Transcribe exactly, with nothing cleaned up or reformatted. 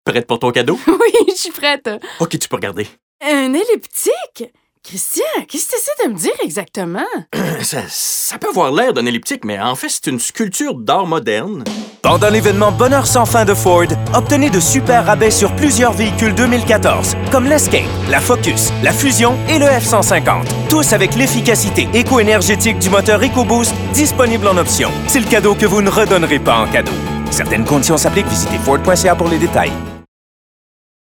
Prête pour ton cadeau? Oui, je suis prête. OK, tu peux regarder. Un elliptique? Christian, qu'est-ce que tu essaies de me dire exactement? Ça, ça peut avoir l'air d'un elliptique, mais en fait, c'est une sculpture d'art moderne. Pendant l'événement Bonheur sans fin de Ford, obtenez de super rabais sur plusieurs véhicules deux mille quatorze, comme l'Escape, la Focus, la Fusion et le F cent cinquante. Tous avec l'efficacité éco-énergétique du moteur EcoBoost disponible en option. C'est le cadeau que vous ne redonnerez pas en cadeau. Certaines conditions s'appliquent. Visitez Ford point C A pour les détails.